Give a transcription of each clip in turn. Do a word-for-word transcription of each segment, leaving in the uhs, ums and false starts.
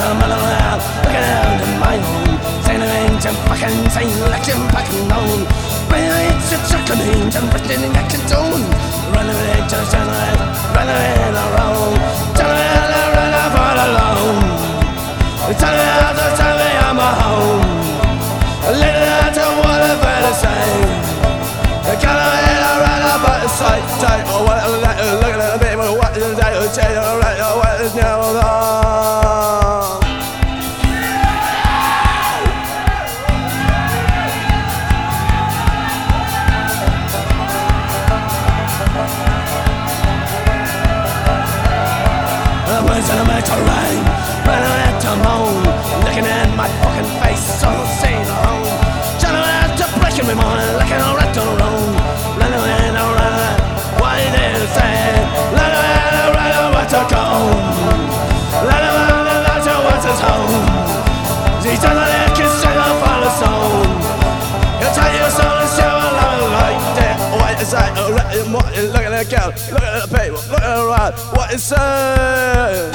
I'm around, looking out in my home, saying the range and fucking saying election fucking known. Bring it to chuckling and written in action tone. Run away, just run away, run away in a row. Tell me how to run up all alone. Tell me how to tell me I'm a home. Little out to what I better say. Got a head around about the sight, tight, or what I like, look at the baby, what is that, or change, or right, or what is now on. The words in the metal rain, running out to moan, looking at my fucking face, so sane home. Trying to break in my mind, like an rat on a road. Run away, no run away, what did you say? Run away, no run away, what's a go? Run away, no run away, what's his home? He's done the neck, he's straight up on the soul. He'll tell you so to show a love like that. What is that? Look at that girl, look at the people, look at the ride. What is that?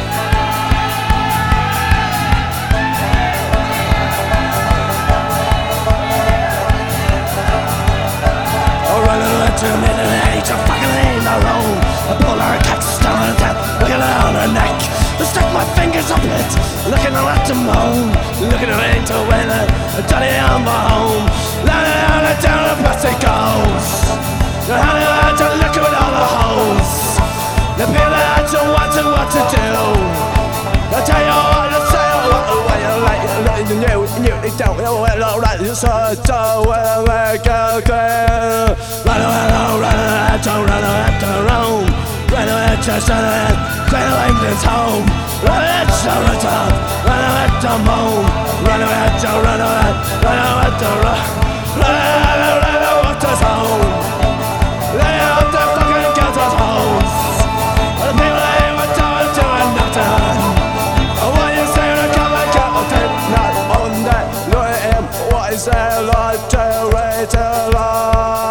To me the age of fucking ain't alone. I pull her cat, down her cat, looking around her neck. I stick my fingers up it, looking around to moan. Looking around to weather, Johnny on my home. Lying down and down the plastic goes. The honey had to look at all the holes. The people had to want to what to do. I tell you what to say, what the way you like it, look at you, you, you don't know where to write, so, so, well, well, go, go. Run away, run away, to run away to Rome. Run away, just run away, run away England's home. Run away to return, run away to home. Run away to run away, run away to run. Run away, run away to home. Lay out the fucking counters' homes. The people they were doing to nothing. What you say to come and get a tape, not on that. Look at him, what is that like to rate to love?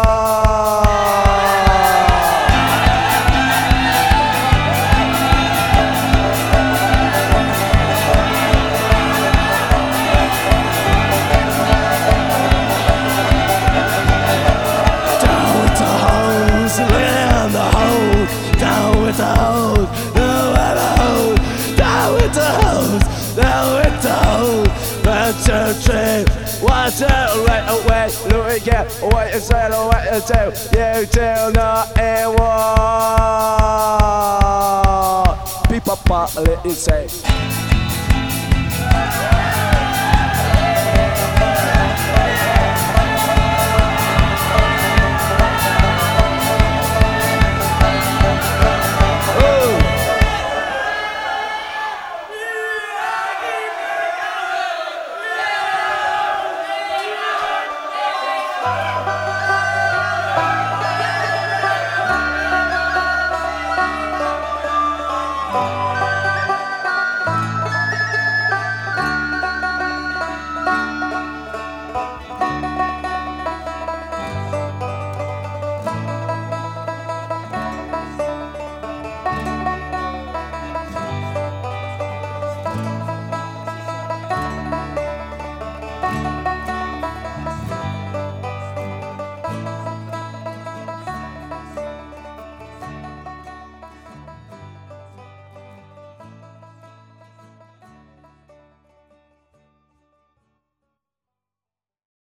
What's up, right away, look again, what you say, what you do, you do not in war. People partly say.